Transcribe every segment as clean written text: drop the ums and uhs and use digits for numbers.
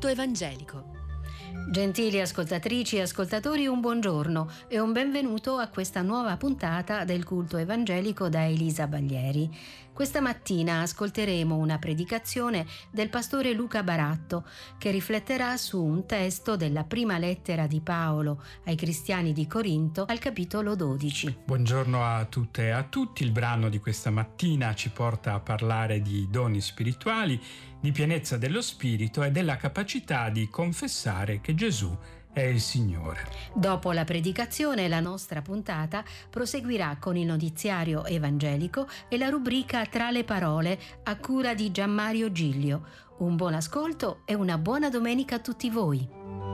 culto evangelico. Gentili ascoltatrici e ascoltatori, un buongiorno e un benvenuto a questa nuova puntata del culto evangelico da Elisa Baglieri. Questa mattina ascolteremo una predicazione del pastore Luca Baratto che rifletterà su un testo della prima lettera di Paolo ai cristiani di Corinto al capitolo 12. Buongiorno a tutte e a tutti. Il brano di questa mattina ci porta a parlare di doni spirituali, di pienezza dello spirito e della capacità di confessare che Gesù è il Signore. Dopo la predicazione, la nostra puntata proseguirà con il notiziario evangelico e la rubrica Tra le parole a cura di Gianmario Giglio. Un buon ascolto e una buona domenica a tutti voi.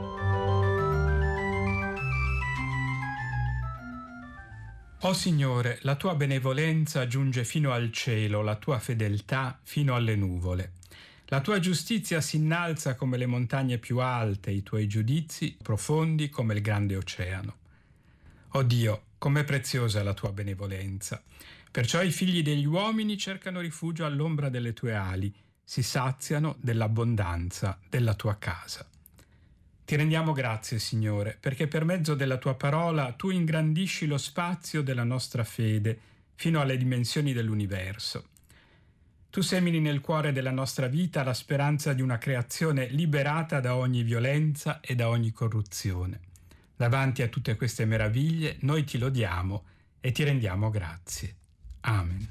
O Signore, la tua benevolenza giunge fino al cielo, la tua fedeltà fino alle nuvole. La tua giustizia si innalza come le montagne più alte, i tuoi giudizi profondi come il grande oceano. O Dio, com'è preziosa la tua benevolenza! Perciò i figli degli uomini cercano rifugio all'ombra delle tue ali, si saziano dell'abbondanza della tua casa. Ti rendiamo grazie, Signore, perché per mezzo della tua parola tu ingrandisci lo spazio della nostra fede fino alle dimensioni dell'universo. Tu semini nel cuore della nostra vita la speranza di una creazione liberata da ogni violenza e da ogni corruzione. Davanti a tutte queste meraviglie noi ti lodiamo e ti rendiamo grazie. Amen.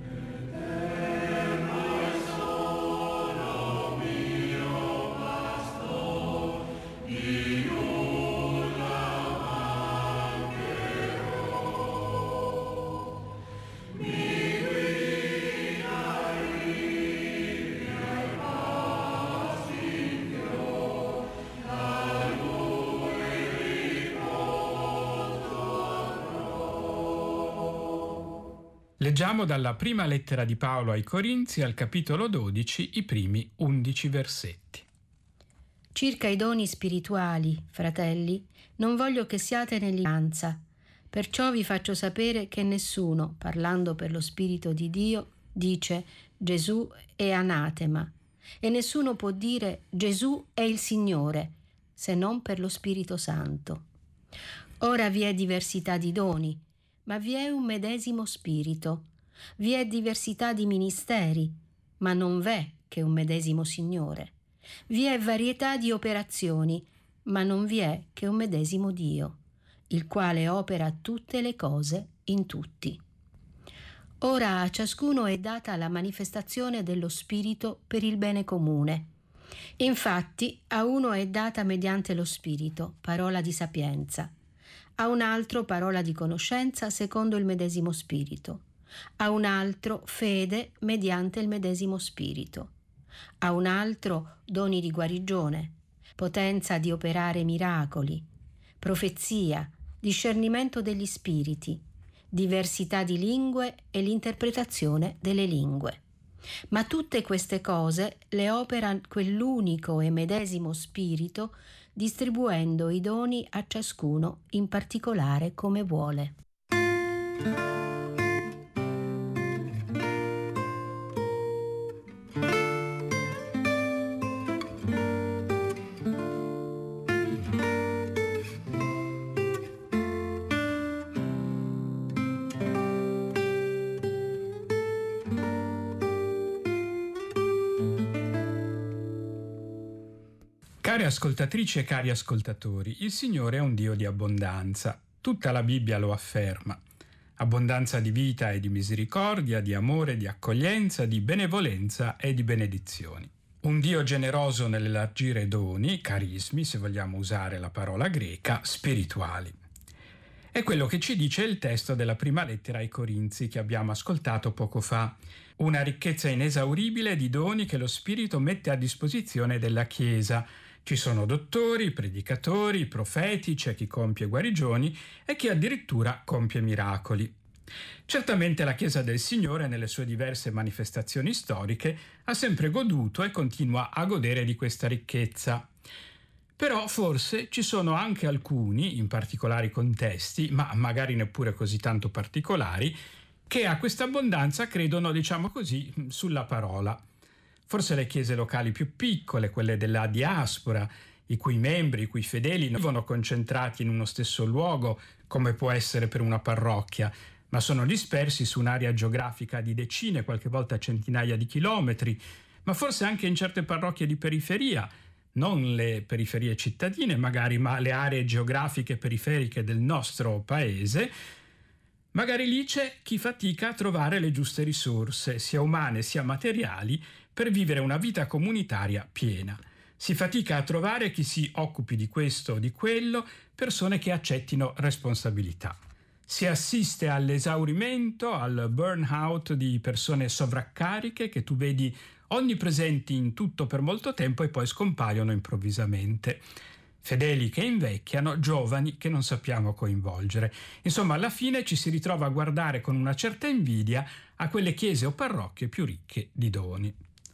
Leggiamo dalla prima lettera di Paolo ai Corinzi al capitolo 12 i primi 11 versetti. Circa i doni spirituali, fratelli, non voglio che siate nell'ignoranza. Perciò vi faccio sapere che nessuno, parlando per lo Spirito di Dio, dice Gesù è anatema, e nessuno può dire Gesù è il Signore, se non per lo Spirito Santo. Ora vi è diversità di doni, ma vi è un medesimo spirito. Vi è diversità di ministeri, ma non v'è che un medesimo Signore. Vi è varietà di operazioni, ma non vi è che un medesimo Dio, il quale opera tutte le cose in tutti. Ora a ciascuno è data la manifestazione dello Spirito per il bene comune. Infatti a uno è data mediante lo Spirito parola di sapienza, a un altro parola di conoscenza secondo il medesimo Spirito, a un altro fede mediante il medesimo Spirito, a un altro doni di guarigione, potenza di operare miracoli, profezia, discernimento degli spiriti, diversità di lingue e l'interpretazione delle lingue. Ma tutte queste cose le opera quell'unico e medesimo Spirito, distribuendo i doni a ciascuno in particolare come vuole. Care ascoltatrici e cari ascoltatori, il Signore è un Dio di abbondanza. Tutta la Bibbia lo afferma. Abbondanza di vita e di misericordia, di amore, di accoglienza, di benevolenza e di benedizioni. Un Dio generoso nell'elargire doni, carismi, se vogliamo usare la parola greca, spirituali. È quello che ci dice il testo della prima lettera ai Corinzi che abbiamo ascoltato poco fa. Una ricchezza inesauribile di doni che lo Spirito mette a disposizione della Chiesa. Ci sono dottori, predicatori, profeti, c'è chi compie guarigioni e chi addirittura compie miracoli. Certamente la Chiesa del Signore, nelle sue diverse manifestazioni storiche, ha sempre goduto e continua a godere di questa ricchezza. Però forse ci sono anche alcuni, in particolari contesti, ma magari neppure così tanto particolari, che a questa abbondanza credono, diciamo così, sulla parola. forse le chiese locali più piccole, quelle della diaspora, i cui membri, i cui fedeli non vivono concentrati in uno stesso luogo, come può essere per una parrocchia, ma sono dispersi su un'area geografica di decine, qualche volta centinaia di chilometri, ma forse anche in certe parrocchie di periferia, non le periferie cittadine magari, ma le aree geografiche periferiche del nostro paese. Magari lì c'è chi fatica a trovare le giuste risorse, sia umane sia materiali, per vivere una vita comunitaria piena. Si fatica a trovare chi si occupi di questo o di quello, persone che accettino responsabilità. Si assiste all'esaurimento, al burnout di persone sovraccariche che tu vedi onnipresenti in tutto per molto tempo e poi scompaiono improvvisamente. Fedeli che invecchiano, giovani che non sappiamo coinvolgere. Insomma, alla fine ci si ritrova a guardare con una certa invidia a quelle chiese o parrocchie più ricche di doni.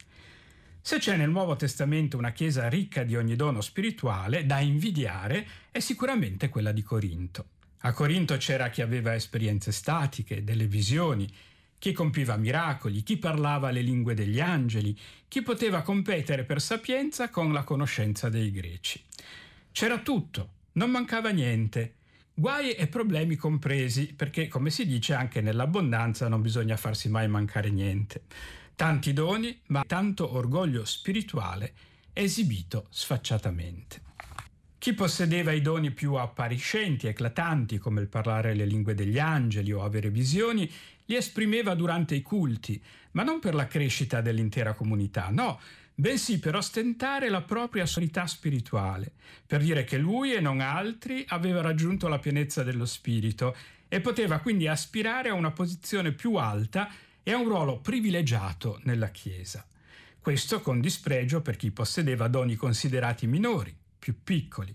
Se c'è nel Nuovo Testamento una chiesa ricca di ogni dono spirituale da invidiare, è sicuramente quella di Corinto. A Corinto c'era chi aveva esperienze statiche, delle visioni, chi compiva miracoli, chi parlava le lingue degli angeli, chi poteva competere per sapienza con la conoscenza dei greci. C'era tutto, non mancava niente, guai e problemi compresi, perché, come si dice, anche nell'abbondanza non bisogna farsi mai mancare niente. Tanti doni, ma tanto orgoglio spirituale esibito sfacciatamente. Chi possedeva i doni più appariscenti, eclatanti, come il parlare le lingue degli angeli o avere visioni, li esprimeva durante i culti, ma non per la crescita dell'intera comunità, no, bensì per ostentare la propria solidità spirituale, per dire che lui e non altri aveva raggiunto la pienezza dello spirito e poteva quindi aspirare a una posizione più alta e a un ruolo privilegiato nella Chiesa. Questo con dispregio per chi possedeva doni considerati minori, più piccoli.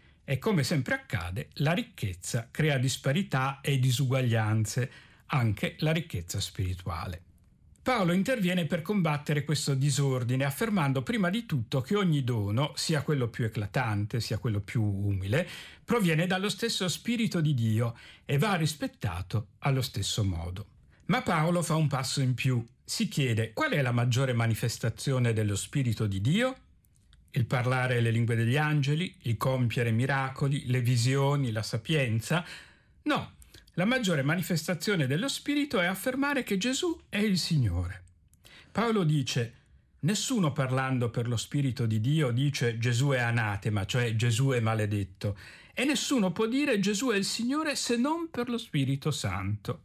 E come sempre accade, la ricchezza crea disparità e disuguaglianze, anche la ricchezza spirituale. Paolo interviene per combattere questo disordine, affermando prima di tutto che ogni dono, sia quello più eclatante, sia quello più umile, proviene dallo stesso Spirito di Dio e va rispettato allo stesso modo. Ma Paolo fa un passo in più. Si chiede: qual è la maggiore manifestazione dello Spirito di Dio? Il parlare le lingue degli angeli, il compiere miracoli, le visioni, la sapienza? No. La maggiore manifestazione dello Spirito è affermare che Gesù è il Signore. Paolo dice: nessuno parlando per lo Spirito di Dio dice Gesù è anatema, cioè Gesù è maledetto, e nessuno può dire Gesù è il Signore se non per lo Spirito Santo.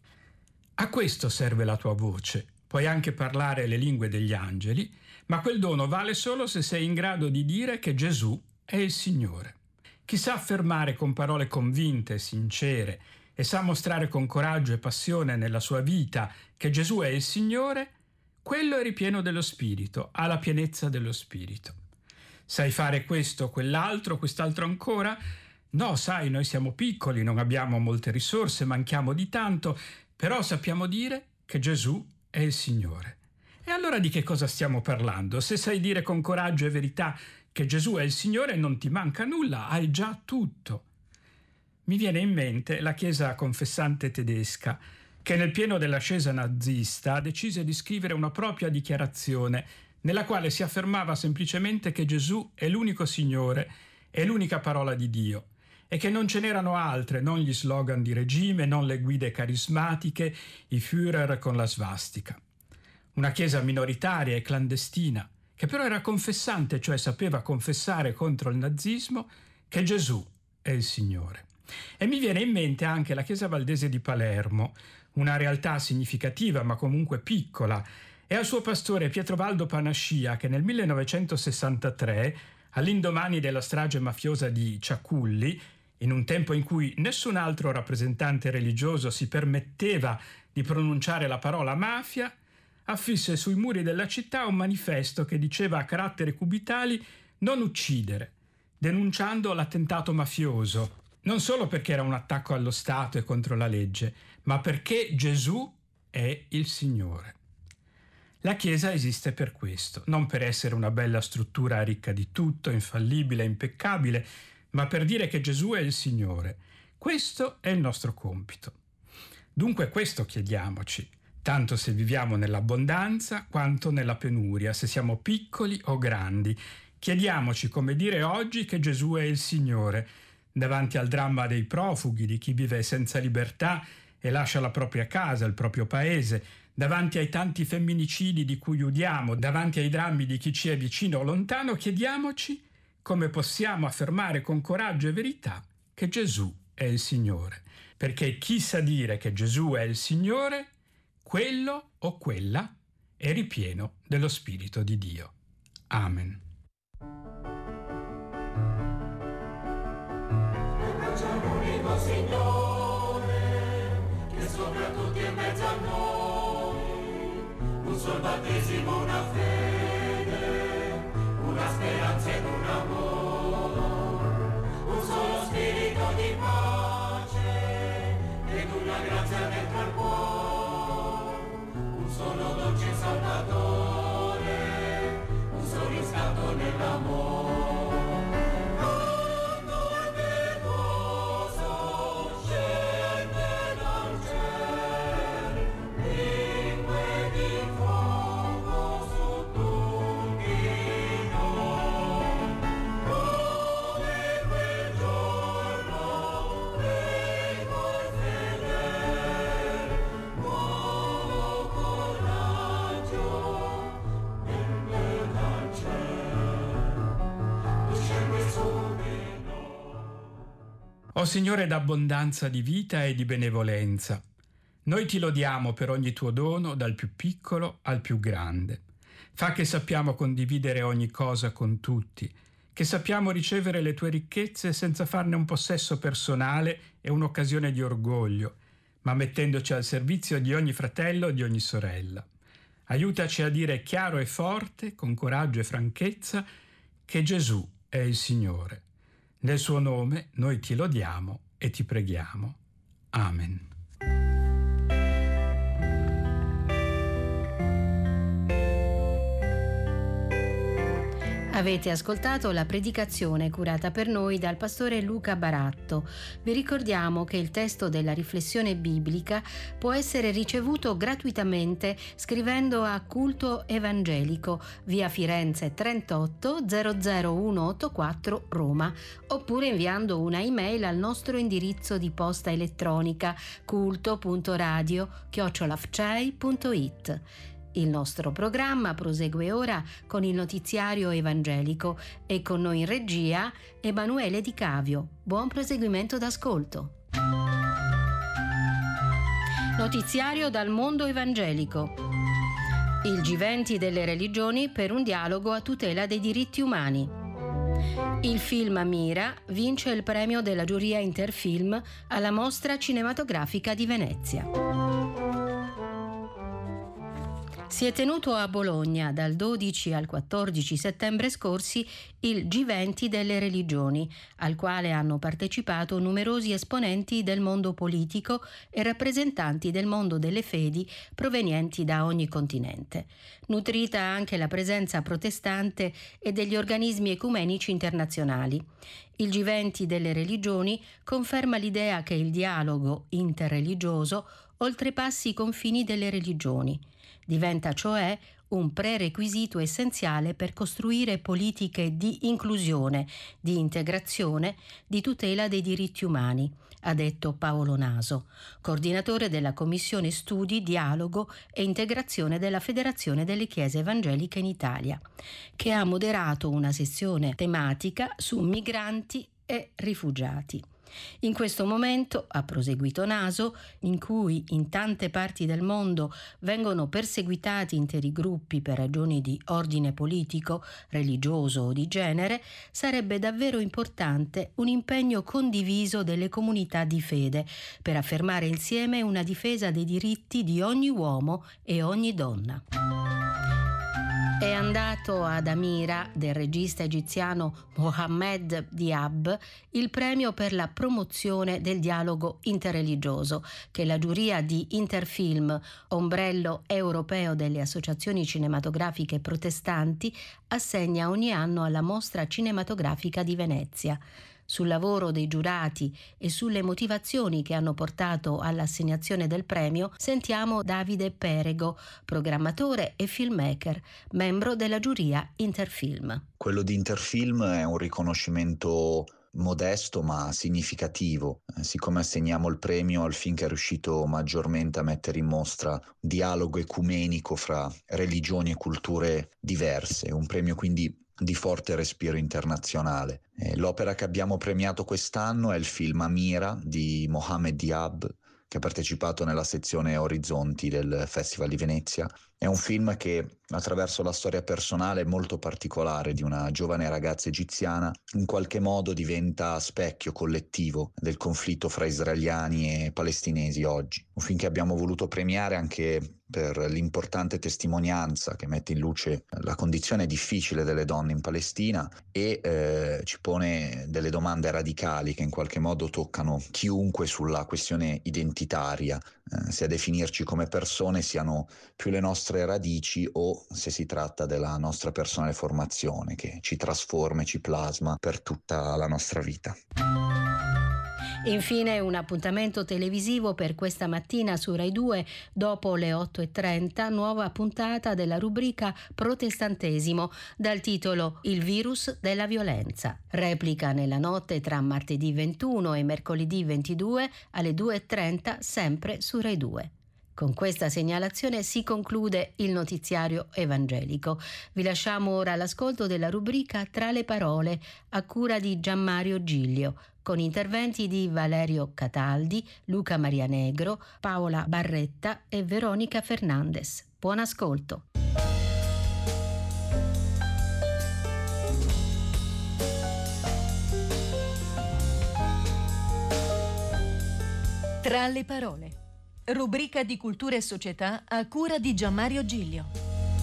A questo serve la tua voce. Puoi anche parlare le lingue degli angeli, ma quel dono vale solo se sei in grado di dire che Gesù è il Signore. Chi sa affermare con parole convinte, sincere, e sa mostrare con coraggio e passione nella sua vita che Gesù è il Signore, quello è ripieno dello Spirito, ha la pienezza dello Spirito. Sai fare questo, quell'altro, quest'altro ancora? No, sai, noi siamo piccoli, non abbiamo molte risorse, manchiamo di tanto, però sappiamo dire che Gesù è il Signore. E allora di che cosa stiamo parlando? Se sai dire con coraggio e verità che Gesù è il Signore, non ti manca nulla, hai già tutto. Mi viene in mente la chiesa confessante tedesca, che nel pieno dell'ascesa nazista decise di scrivere una propria dichiarazione, nella quale si affermava semplicemente che Gesù è l'unico Signore, è l'unica parola di Dio, e che non ce n'erano altre, non gli slogan di regime, non le guide carismatiche, i Führer con la svastica. Una chiesa minoritaria e clandestina, che però era confessante, cioè sapeva confessare contro il nazismo che Gesù è il Signore. E mi viene in mente anche la chiesa valdese di Palermo, una realtà significativa ma comunque piccola, e al suo pastore Pietro Panascia, che nel 1963, all'indomani della strage mafiosa di Ciaculli, in un tempo in cui nessun altro rappresentante religioso si permetteva di pronunciare la parola mafia, affisse sui muri della città un manifesto che diceva a caratteri cubitali «Non uccidere», denunciando l'attentato mafioso, non solo perché era un attacco allo Stato e contro la legge, ma perché Gesù è il Signore. La Chiesa esiste per questo, non per essere una bella struttura ricca di tutto, infallibile, impeccabile, ma per dire che Gesù è il Signore. Questo è il nostro compito. Dunque questo chiediamoci. tanto se viviamo nell'abbondanza quanto nella penuria, se siamo piccoli o grandi. Chiediamoci, come dire oggi, che Gesù è il Signore. Davanti al dramma dei profughi, di chi vive senza libertà e lascia la propria casa, il proprio paese, davanti ai tanti femminicidi di cui udiamo, davanti ai drammi di chi ci è vicino o lontano, chiediamoci come possiamo affermare con coraggio e verità che Gesù è il Signore. Perché chi sa dire che Gesù è il Signore, quello o quella è ripieno dello Spirito di Dio. Amen. L'unico Signore, che sopra tutti è in mezzo a noi, un sol battesimo, una fede, una speranza ed un amore, un solo spirito di pace ed una grazia dentro al cuore, un solo dolce Salvatore, un solo istante nell'amore. O Signore d'abbondanza di vita e di benevolenza, noi ti lodiamo per ogni tuo dono, dal più piccolo al più grande. Fa che sappiamo condividere ogni cosa con tutti, che sappiamo ricevere le tue ricchezze senza farne un possesso personale e un'occasione di orgoglio, ma mettendoci al servizio di ogni fratello e di ogni sorella. Aiutaci a dire chiaro e forte, con coraggio e franchezza, che Gesù è il Signore. Nel suo nome noi ti lodiamo e ti preghiamo. Amen. Avete ascoltato la predicazione curata per noi dal pastore Luca Baratto. Vi ricordiamo che il testo della riflessione biblica può essere ricevuto gratuitamente scrivendo a Culto Evangelico, via Firenze 38 00184 Roma, oppure inviando una email al nostro indirizzo di posta elettronica culto.radio@fcei.it. Il nostro programma prosegue ora con il notiziario evangelico e con noi in regia Emanuele Di Cavio. Buon proseguimento d'ascolto. Notiziario dal mondo evangelico. Il G20 delle religioni per un dialogo a tutela dei diritti umani. Il film Mira vince il premio della giuria Interfilm alla Mostra Cinematografica di Venezia. Si è tenuto a Bologna dal 12 al 14 settembre scorsi il G20 delle religioni, al quale hanno partecipato numerosi esponenti del mondo politico e rappresentanti del mondo delle fedi provenienti da ogni continente. Nutrita anche la presenza protestante e degli organismi ecumenici internazionali. Il G20 delle religioni conferma l'idea che il dialogo interreligioso oltrepassi i confini delle religioni. Diventa cioè un prerequisito essenziale per costruire politiche di inclusione, di integrazione, di tutela dei diritti umani, ha detto Paolo Naso, coordinatore della Commissione Studi, Dialogo e Integrazione della Federazione delle Chiese Evangeliche in Italia, che ha moderato una sessione tematica su migranti e rifugiati. In questo momento, ha proseguito Naso, in cui in tante parti del mondo vengono perseguitati interi gruppi per ragioni di ordine politico, religioso o di genere, sarebbe davvero importante un impegno condiviso delle comunità di fede per affermare insieme una difesa dei diritti di ogni uomo e ogni donna. È andato ad Amira, del regista egiziano Mohammed Diab, il premio per la promozione del dialogo interreligioso che la giuria di Interfilm, ombrello europeo delle associazioni cinematografiche protestanti, assegna ogni anno alla Mostra Cinematografica di Venezia. Sul lavoro dei giurati e sulle motivazioni che hanno portato all'assegnazione del premio sentiamo Davide Perego, programmatore e filmmaker, membro della giuria Interfilm. Quello di Interfilm è un riconoscimento modesto ma significativo, siccome assegniamo il premio al film che è riuscito maggiormente a mettere in mostra un dialogo ecumenico fra religioni e culture diverse, un premio quindi di forte respiro internazionale. L'opera che abbiamo premiato quest'anno è il film Amira di Mohamed Diab, che ha partecipato nella sezione Orizzonti del Festival di Venezia. È un film che, attraverso la storia personale molto particolare di una giovane ragazza egiziana, in qualche modo diventa specchio collettivo del conflitto fra israeliani e palestinesi oggi. Un film che abbiamo voluto premiare anche per l'importante testimonianza che mette in luce la condizione difficile delle donne in Palestina e ci pone delle domande radicali che in qualche modo toccano chiunque sulla questione identitaria, se a definirci come persone siano più le nostre radici o se si tratta della nostra personale formazione che ci trasforma e ci plasma per tutta la nostra vita. Infine un appuntamento televisivo per questa mattina su Rai 2 dopo le 8:30, nuova puntata della rubrica Protestantesimo dal titolo Il virus della violenza. Replica nella notte tra martedì 21 e mercoledì 22 alle 2:30 sempre su Rai 2. Con questa segnalazione si conclude il notiziario evangelico. Vi lasciamo ora all'ascolto della rubrica Tra le parole a cura di Gianmario Giglio, con interventi di Valerio Cataldi, Luca Marianegro, Paola Barretta e Veronica Fernandez. Buon ascolto. Tra le parole. Rubrica di cultura e società a cura di Gianmario Giglio.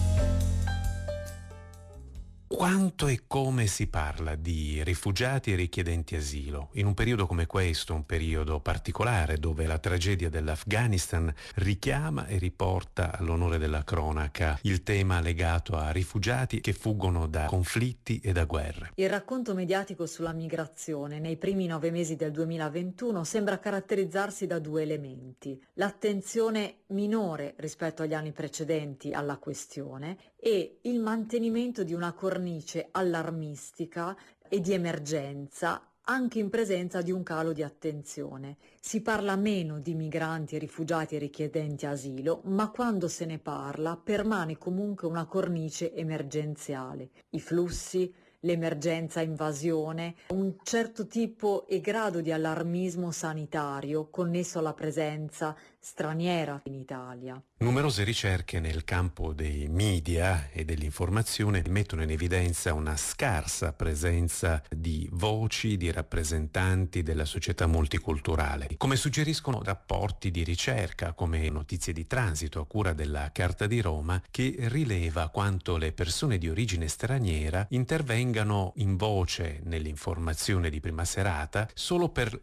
Quanto e come si parla di rifugiati e richiedenti asilo in un periodo come questo, un periodo particolare dove la tragedia dell'Afghanistan richiama e riporta all'onore della cronaca il tema legato a rifugiati che fuggono da conflitti e da guerre. Il racconto mediatico sulla migrazione nei primi 9 mesi del 2021 sembra caratterizzarsi da 2 elementi: l'attenzione minore rispetto agli anni precedenti alla questione e il mantenimento di una cornice allarmistica e di emergenza anche in presenza di un calo di attenzione. Si parla meno di migranti, rifugiati e richiedenti asilo, ma quando se ne parla permane comunque una cornice emergenziale. I flussi, l'emergenza invasione, un certo tipo e grado di allarmismo sanitario connesso alla presenza straniera in Italia. Numerose ricerche nel campo dei media e dell'informazione mettono in evidenza una scarsa presenza di voci, di rappresentanti della società multiculturale, come suggeriscono rapporti di ricerca come Notizie di Transito a cura della Carta di Roma, che rileva quanto le persone di origine straniera intervengano in voce nell'informazione di prima serata solo per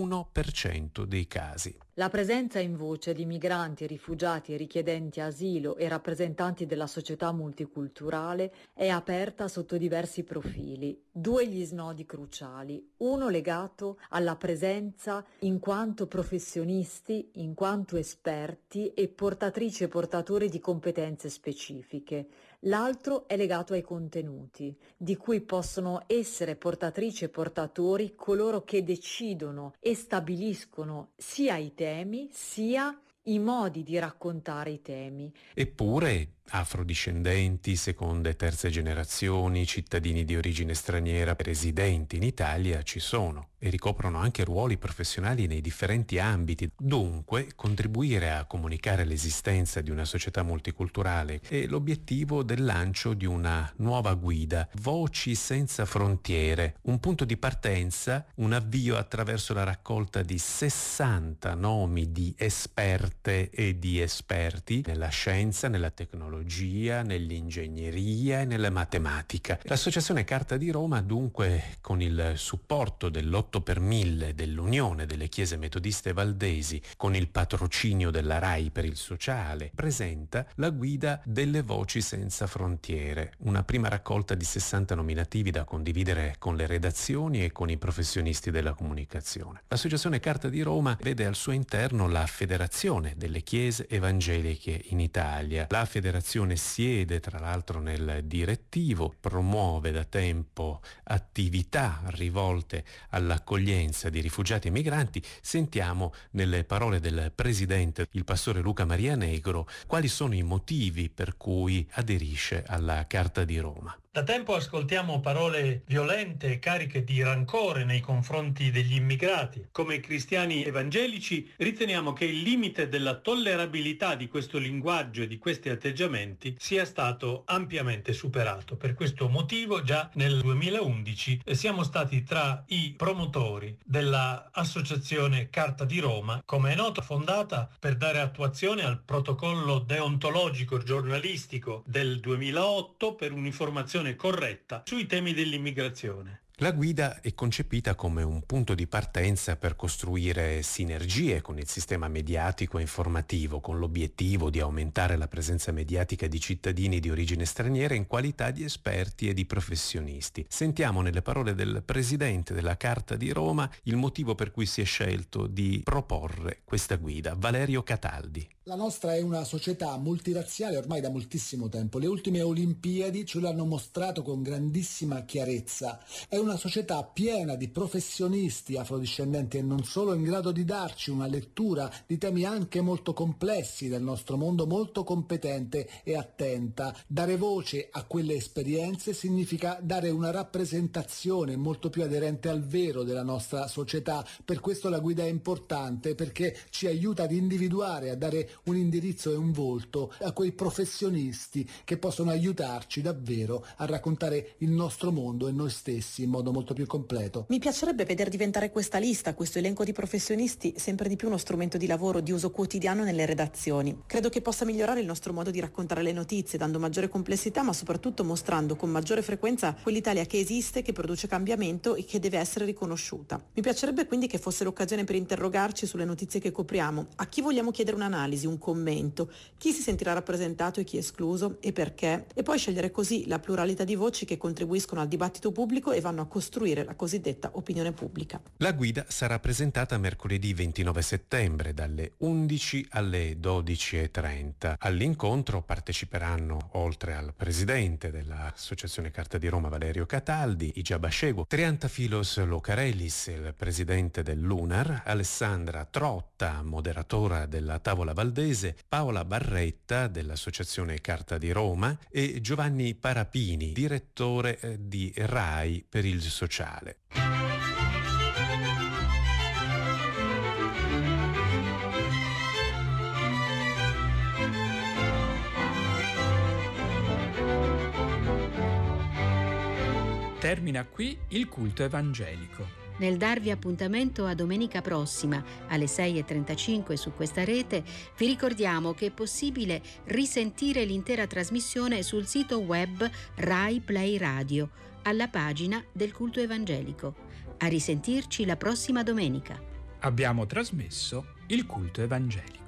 l'1% dei casi. La presenza in voce di migranti, rifugiati e richiedenti asilo e rappresentanti della società multiculturale è aperta sotto diversi profili. 2 gli snodi cruciali, uno legato alla presenza in quanto professionisti, in quanto esperti e portatrici e portatori di competenze specifiche. L'altro è legato ai contenuti, di cui possono essere portatrici e portatori coloro che decidono e stabiliscono sia i temi sia i modi di raccontare i temi. Eppure afrodiscendenti, seconde e terze generazioni, cittadini di origine straniera residenti in Italia ci sono e ricoprono anche ruoli professionali nei differenti ambiti. Dunque, contribuire a comunicare l'esistenza di una società multiculturale è l'obiettivo del lancio di una nuova guida, Voci senza frontiere, un punto di partenza, un avvio attraverso la raccolta di 60 nomi di esperte e di esperti nella scienza, nella tecnologia, tecnologia, nell'ingegneria e nella matematica. L'associazione Carta di Roma, dunque, con il supporto dell'8 per 1000 dell'Unione delle Chiese Metodiste Valdesi, con il patrocinio della RAI per il sociale, presenta la guida delle voci senza frontiere, una prima raccolta di 60 nominativi da condividere con le redazioni e con i professionisti della comunicazione. L'associazione Carta di Roma vede al suo interno la Federazione delle Chiese Evangeliche in Italia. La federazione siede tra l'altro nel direttivo, promuove da tempo attività rivolte all'accoglienza di rifugiati e migranti. Sentiamo nelle parole del presidente, il pastore Luca Maria Negro, quali sono i motivi per cui aderisce alla Carta di Roma. Da tempo ascoltiamo parole violente e cariche di rancore nei confronti degli immigrati. Come cristiani evangelici riteniamo che il limite della tollerabilità di questo linguaggio e di questi atteggiamenti sia stato ampiamente superato. Per questo motivo già nel 2011 siamo stati tra i promotori dell'associazione Carta di Roma, come è noto fondata per dare attuazione al protocollo deontologico giornalistico del 2008 per un'informazione corretta sui temi dell'immigrazione. La guida è concepita come un punto di partenza per costruire sinergie con il sistema mediatico e informativo, con l'obiettivo di aumentare la presenza mediatica di cittadini di origine straniera in qualità di esperti e di professionisti. Sentiamo nelle parole del presidente della Carta di Roma il motivo per cui si è scelto di proporre questa guida, Valerio Cataldi. La nostra è una società multirazziale ormai da moltissimo tempo. Le ultime Olimpiadi ce l'hanno mostrato con grandissima chiarezza. È una società piena di professionisti afrodiscendenti e non solo, in grado di darci una lettura di temi anche molto complessi del nostro mondo, molto competente e attenta. Dare voce a quelle esperienze significa dare una rappresentazione molto più aderente al vero della nostra società. Per questo la guida è importante, perché ci aiuta ad individuare, a dare un indirizzo e un volto a quei professionisti che possono aiutarci davvero a raccontare il nostro mondo e noi stessi in modo molto più completo. Mi piacerebbe veder diventare questa lista, questo elenco di professionisti, sempre di più uno strumento di lavoro di uso quotidiano nelle redazioni. Credo che possa migliorare il nostro modo di raccontare le notizie, dando maggiore complessità, ma soprattutto mostrando con maggiore frequenza quell'Italia che esiste, che produce cambiamento e che deve essere riconosciuta. Mi piacerebbe quindi che fosse l'occasione per interrogarci sulle notizie che copriamo, a chi vogliamo chiedere un'analisi, un commento, chi si sentirà rappresentato e chi escluso e perché, e poi scegliere così la pluralità di voci che contribuiscono al dibattito pubblico e vanno a costruire la cosiddetta opinione pubblica. La guida sarà presentata mercoledì 29 settembre dalle 11 alle 12:30. All'incontro parteciperanno, oltre al presidente dell'Associazione Carta di Roma Valerio Cataldi, Ijaba Shegu, Triantafilos Locarellis, il presidente dell'UNAR, Alessandra Trotta, moderatora della Tavola Valdese, Paola Barretta dell'Associazione Carta di Roma e Giovanni Parapini, direttore di RAI per il sociale. Termina qui il culto evangelico. Nel darvi appuntamento a domenica prossima alle 6:35 su questa rete, vi ricordiamo che è possibile risentire l'intera trasmissione sul sito web Rai Play Radio, alla pagina del culto evangelico. A risentirci la prossima domenica. Abbiamo trasmesso il culto evangelico.